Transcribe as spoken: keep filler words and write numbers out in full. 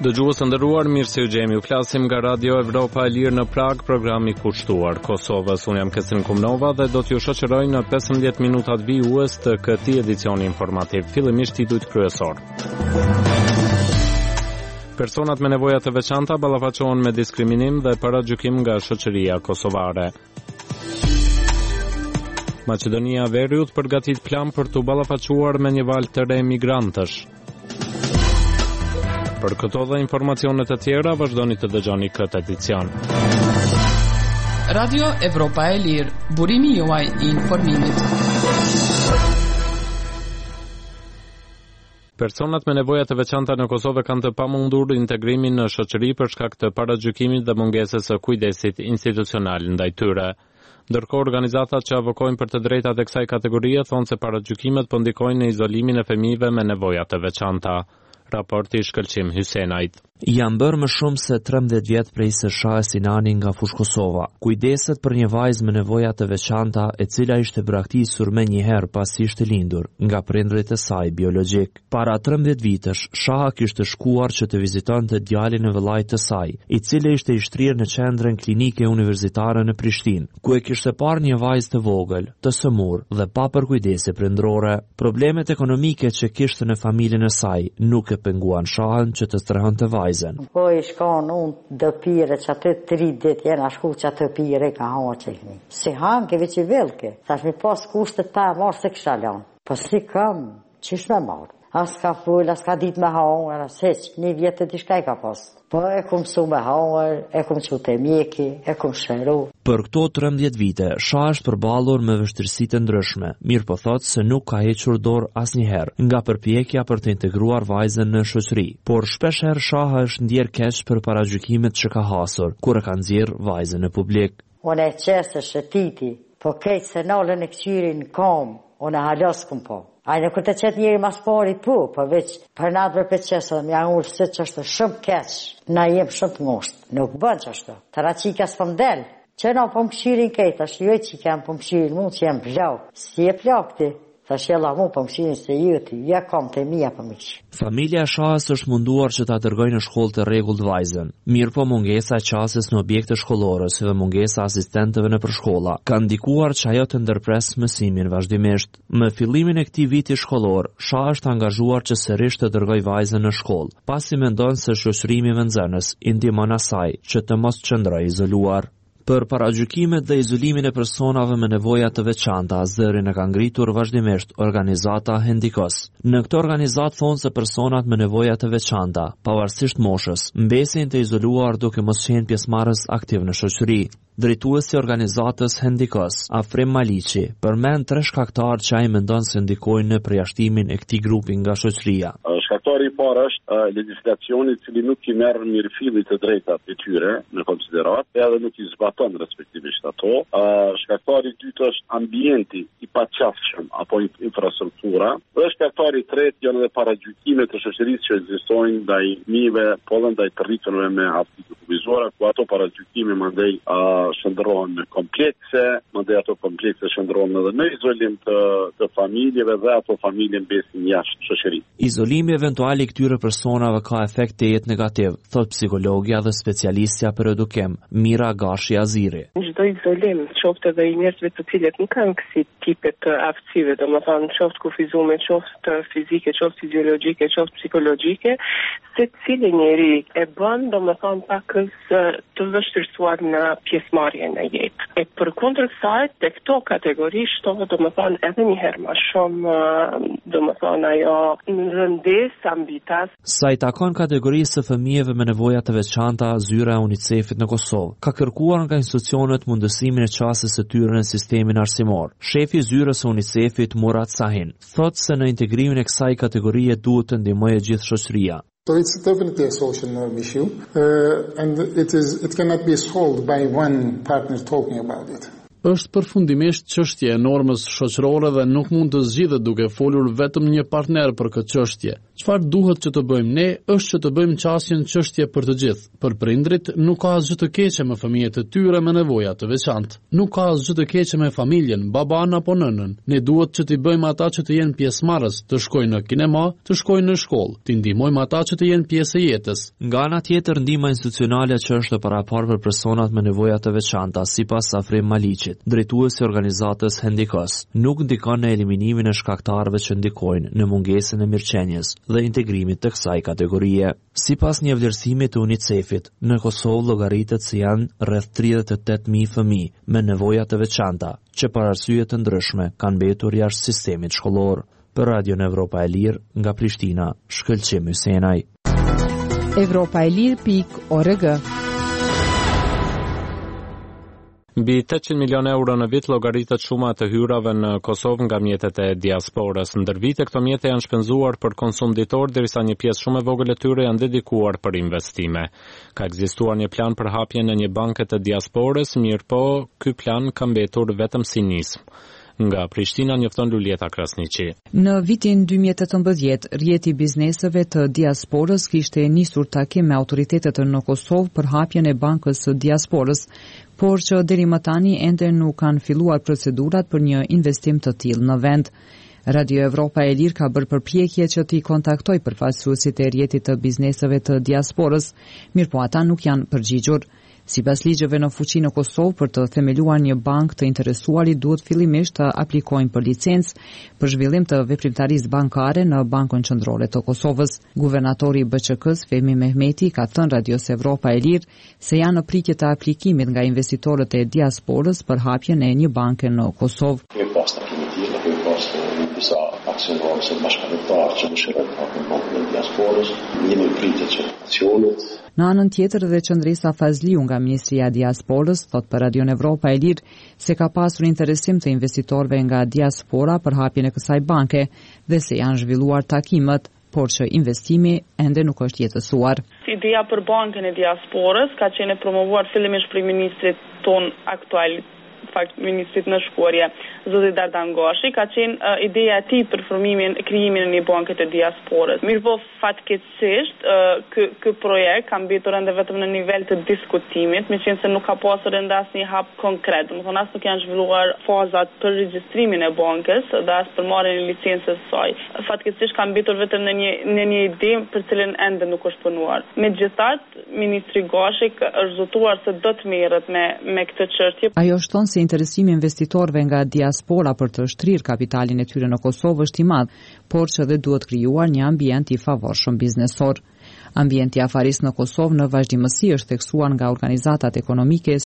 Dëgjues të nderuar, mirë se u gjemi. U flasim nga Radio Evropa e Lirë në Prag, programi kushtuar Kosovës. Unë jam Kesrin Kumnova dhe do t'ju shoqëroj në pesëmbëdhjetë minutat vijues të këtij edicioni informativ. Fillimisht titujt kryesor. Personat me nevoja të veçanta ballafaqohen me diskriminim dhe paragjykim nga shoqëria kosovare. Maqedonia e Veriut përgatit plan për t'u ballafaquar me një valë të re migrantësh. Për këto dhe informacionet e tjera, vazhdoni të dëgjoni këtë edicion. Radio Evropa e Lirë, burimi juaj i informimit. Personat me nevoja të veçanta në Kosovë kanë të pamundur integrimin në shoqëri për shkak të paragjykimit dhe mungesës së kujdesit institucional ndaj tyre. Ndërkohë organizatat që avokojnë për të drejtat e kësaj kategorie thonë se paragjykimet po ndikojnë në izolimin e fëmijëve me nevoja të veçanta. Raporti i Shkëlqim Hysenait. Janë bërë më shumë se trembëdhjetë vjet prej se Shahe Sinani nga fushë Kosova. Kujdeset për një vajzë me nevoja të veçanta, e cila ishte braktisur më një herë pasi ishte lindur nga prindrit e saj biologjik. Para trembëdhjetë vitesh, Shaha kishte shkuar që të vizitonte djalin e vëllait të saj, i cili ishte i shtrirë në qendrën klinike universitare në Prishtinë, ku e kishte parë një vajzë të vogël, të sëmur dhe pa përkujdesje prindrore. Problemet ekonomike që kishte në familjen e saj nuk e penguan Shahën që të strehonte vajzën. Po i shkon unë dë pire që atë tri dit jena shku që atë pire ka hama qekni. Si hanke veç i velke, thash mi pas kushtet ta marë se kësha lanë. Po si kam, qish me marë? As ka full, as ka dit me hangër, as heq, një vjetë t'i shkaj ka pas. Po e kum su me hangër, e kum që të mjeki, e kum shëru. Për këto trembëdhjetë vite, Shaha është përballur me vështirësitë ndryshme, mirë po thotë se nuk ka hequr dorë asnjëherë nga përpjekja për të integruar vajzën në shoqëri. Por shpeshherë Shaha është ndjer keq për paragjykimet që ka hasur kur e ka nxjerr vajzën në publik. Unë e qesë shëtiti, po kejtë se nalën e këqyrin kom, unë e halos kum po. Ajde, kur të qëtë njëri mas pari po, po veç për natër për qesëm, janë ullë se që është shumë keq, na jem shumë të moshtë, nuk bën që është. Të ra qika së për mdel, që na për më këshirin kejta, është jo që kem për më këshirin mund që jem plau, si e plakti, të shela mu për më këshirin se jëti, ja kam të mija për më këshirin. Familja Shahës është munduar që ta dërgojë në shkollë të rregullt vajzën. Mirë po mungesa e qasjes në objekte shkollore si dhe mungesa asistentëve në përshkolla kanë ndikuar që ajo të ndërpres mësimin vazhdimisht. Më fillimin e këtij viti shkollor, Shaha është angazhuar që sërish të dërgojë vajzën në shkollë, pasi mendon se shoqërimi me nxënës i ndihmon asaj që të mos qëndrojë izoluar. Për paragjykimet dhe izolimin e personave me nevoja të veçanta, zërin e ka ngritur vazhdimisht organizata Hendikos. Në këtë organizat thonë se personat me nevoja të veçanta, pavarësisht moshës, mbesin të izoluar duke mos qenë pjesëmarrës aktiv në shoqëri. Drejtuesi i organizatës Hendikos, Afrim Maliqi, përmend tre shkaktarë që ai mendon se ndikojnë në përjashtimin e këtij grupi nga shoqëria. Shkaktari i parë është uh, legjislacioni i cili nuk i merr mirëfillit të drejtat e tyre në konsiderat, edhe nuk i zbaton respektivisht ato. Uh, shkaktari i dytë është ambienti i paqafshëm apo infrastruktura. Dhe shkaktari i tretë janë edhe paragjykimet të shoqërisë që ekzistojnë ndaj fëmijëve, po edhe ndaj të rriturve me aftësi të kufizuara, ku ato paragjykime mandej uh, shndrohen në komplekse, mandej ato komplekse shndrohen edhe në izolim të, të familjeve dhe ato familje mbesin jashtë shoqërisë. Izolimi eventual i këtyre personave ka efekt të jetë negativ, thot psikologja dhe specialistja për edukim, Mira Gashi Aziri. Çdo izolim, qoftë edhe i njerëzve të cilët nuk kanë kësi tipe të aftësive, domethënë qoftë kufizume, qoftë fizike, qoftë fiziologjike, qoftë psikologjike, secili njeri e bën domethënë pakës të vështirësuar në pjesëmarrjen në jetë. E përkundër kësaj, te këto kategori shtohet domethënë edhe një herë më shumë domethënë ajo rëndesa mbi ta. Sa i takon kategorisë së fëmijëve me nevoja të veçanta, zyra e UNICEF-it në Kosovë ka kërkuar nga institucionet mundësimin e qasjes së tyre në sistemin arsimor. Shefi i zyrës së UNICEF-it Murat Sahin thotë se në integrimin e kësaj kategorie duhet të ndihmojë gjithë shoqëria. So it's definitely a social norm issue, uh, and it is it cannot be solved by one partner talking about it. është përfundimisht çështje e normës shoqërore dhe nuk mund të zgjidhet duke folur vetëm një partner për këtë çështje. Çfarë duhet që të bëjmë ne është që të bëjmë qasjen çështje për të gjithë. Për prindrit nuk ka asgjë të keqe me fëmijët e tyre me nevoja të veçantë. Nuk ka asgjë të keqe me familjen, baban apo nënën. Ne duhet që t'i bëjmë ata që të jenë pjesëmarrës, të shkojnë në kinema, të shkojnë në shkollë, t'i ndihmojmë ata që të jenë pjesë e jetës. Nga ana tjetër, ndihma institucionale që është e paraparë për personat me nevoja të veçanta, sipas Safrim Maliqit, drejtuesi i organizatës Hendikos, nuk ndikon në eliminimin e shkaktarëve që ndikojnë në mungesën e mirëqenies dhe integrimit të kësaj kategorie. Sipas një vlerësimi të UNICEF-it, në Kosovë llogaritet se janë rreth tridhjetë e tetë mijë fëmijë me nevoja të veçanta, që për arsye të ndryshme kanë mbetur jashtë sistemit shkollor. Për Radion Evropa e Lirë, nga Prishtina, Shkëlqim Hysenaj. Evropa e Lirë pikë org. Mbi tetëqind milionë euro në vit llogaritet shuma të hyrave në Kosovë nga mjetet e diasporës. Ndër vite këto mjete janë shpenzuar për konsum ditor, derisa një pjesë shumë e vogël e tyre janë dedikuar për investime. Ka ekzistuar një plan për hapjen në një banke të diasporës, mirëpo ky plan ka mbetur vetëm si nismë. Nga Prishtina njofton Lulieta Krasniqi. Në vitin dy mijë e tetëmbëdhjetë, rjeti i bizneseve të diasporës kishte nisur takim me autoritetet në Kosovë për hapjen e bankës së diasporës, por që deri më tani ende nuk kanë filluar procedurat për një investim të tillë në vend. Radio Evropa e Lirë ka bërë përpjekje që t'i kontaktoj përfaqësuesit e rjetit të bizneseve të diasporës, mirëpo ata nuk janë përgjigjur. Sipas ligjeve në fuqi në Kosovë, për të themeluar një bankë të interesuarit duhet fillimisht të aplikojnë për licencë për zhvillim të veprimtarisë bankare në Bankën Qendrore të Kosovës. Guvernatori i B Q K-s Fehmi Mehmeti ka thënë Radios Evropa e Lirë se janë në pritje të aplikimit nga investitorët e diasporës për hapjen e një banke në Kosovë. Disa aksionarë se bashkëpunëtarë që dëshirojnë të hapin bankën e diasporës, jemi në pritje që aksionet. Në anën tjetër dhe Qëndresa Fazliu nga Ministria e Diasporës thot për Radion Evropa e Lirë se ka pasur interesim të investitorëve nga diaspora për hapjen e kësaj banke dhe se janë zhvilluar takimet, por që investimi ende nuk është jetësuar. Ideja për bankën e diasporës ka qenë e promovuar fillimisht për ministrit ton aktual, fakt ministrit në shkuarje, zoti Dardan Gashi, ka qenë uh, ideja e tij për formimin e krijimin e një banke të diasporës. Mirëpo fatkeqësisht uh, ky ky projekt ka mbetur ende vetëm në nivel të diskutimit, meqense nuk ka pasur ende asnjë hap konkret. Domethënë as nuk janë zhvilluar fazat për regjistrimin e bankës dhe as për marrjen e licencës së saj. Fatkeqësisht ka mbetur vetëm në një në një ide për cilën ende nuk është punuar. Megjithatë, ministri Gashi është zotuar se do të merret me me këtë çështje. Ajo shton se interesimi investitorëve nga diaspora për të shtrirë kapitalin e tyre në Kosovë është i madh, por që dhe duhet krijuar një ambient i favorshëm biznesor. Ambienti i afarisë në Kosovë në vazhdimësi është theksuar nga organizatat ekonomike